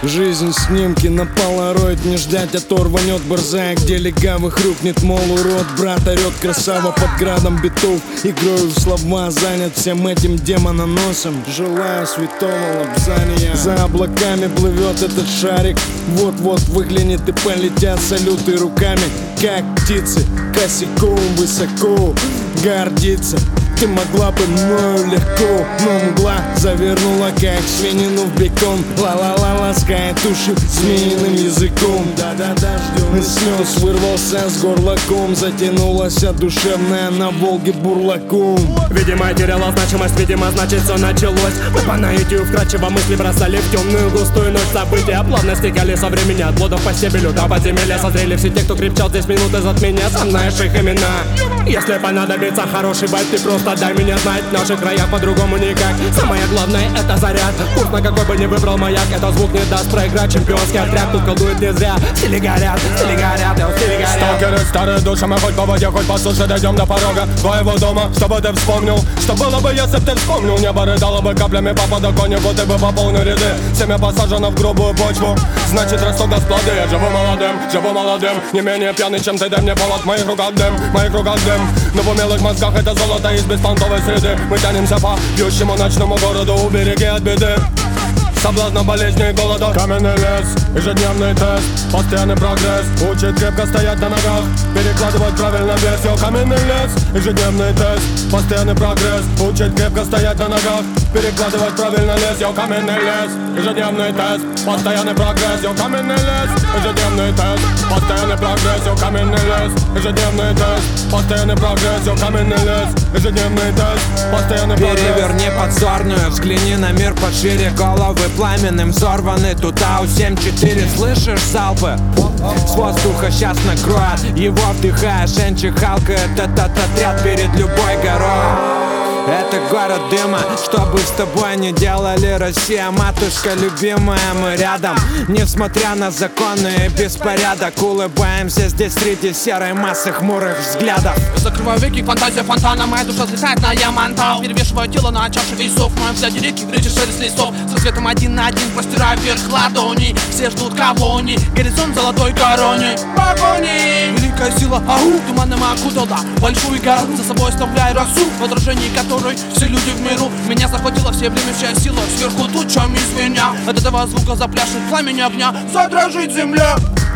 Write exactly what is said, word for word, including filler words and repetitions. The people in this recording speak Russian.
Жизнь снимки на полароид, не ждать, а то рванет борзая, где легавый хрюкнет, мол, урод, брат орет, красава под градом битов. Игрою в слова занят всем этим демононосом. Желаю святого лапзания. За облаками плывет этот шарик, вот-вот выглянет и полетят салюты руками, как птицы, косяком высоко гордиться. Ты могла бы мною легко, но мгла завернула, как свинину в бекон. Ла-ла-ла, ласкает уши змеиным языком. Да-да-да, ждем. Из слез вырвался с горлаком, затянулась душевная на Волге бурлаком. Видимо, теряла значимость, видимо, значит все началось. Мы по наитию вкрадчиво мысли бросали в темную густую ночь. События плавно стекали со времени, от плодов по стебелю до подземелья. Созрели все те, кто кричал здесь минуты затмения. Сам знаешь их имена. Если понадобится хороший байт, ты просто дай меня знать. В наших краях по-другому никак. Самое главное — это заряд. Курс на какой бы ни выбрал маяк, это звук не даст проиграть. Чемпионский отряд тут колдует не зря. Стили горят, стили горят, стили горят. Сталкеры, старые души, мы хоть по воде, хоть по суше дойдем до порога твоего дома, чтобы ты вспомнил, что было бы, если б ты вспомнил. Небо рыдало бы каплями по подоконнику, ты бы пополнил ряды. Семя посажено в грубую почву, значит растут плоды. Я живу молодым, живу молодым, не менее пьяный, чем ты, дай мне повод. В моих руках дым, в моих руках дым, но в умелых мозгах это золото из беспонтовой среды. Мы тянемся по пьющему ночному городу, убереги от беды, соблазна, болезни и голода. Каменный лес, ежедневный тест, постоянный прогресс учит крепко стоять на ногах, перекладывать правильно вес. Йо, каменный лес, ежедневный тест, постоянный прогресс учит крепко стоять на ногах, перекладывать правильно вес. Йо, каменный лес, ежедневный тест, постоянный прогресс. Йо, каменный лес, ежедневный тест, постоянный прогресс. Йо, каменный лес, ежедневный тест, постоянный прогресс. Йо, каменный лес, ежедневный тест, постоянный прогресс. Переверни подзорную, взгляни на мир пошире, головы пламенным взорваны. Тут ау семь четыре, слышишь залпы? С воздуха сейчас накроет, его вдыхаешь, Энчи халкает этот отряд перед любой горой. Это город дыма, что бы с тобой ни делали, Россия, матушка любимая, мы рядом. Несмотря на законы и беспорядок, улыбаемся здесь среди серой массы хмурых взглядов. Закрываю веки, фантазия фонтана, моя душа взлетает на Ямантау. Перевешиваю тело на чаше весов, в моем взгляде реки, гречи шелест лесов. С рассветом один на один простираю вверх ладони, все ждут кого-ни, горизонт золотой короне. Погони! Великая сила, ау, туманом окутала большую гору, за собой оставляю росу, в отражении которой все люди в миру. Меня захватила всеобъемлющая сила, сверху тучами из меня. От этого звука запляшет пламень огня, задрожит земля.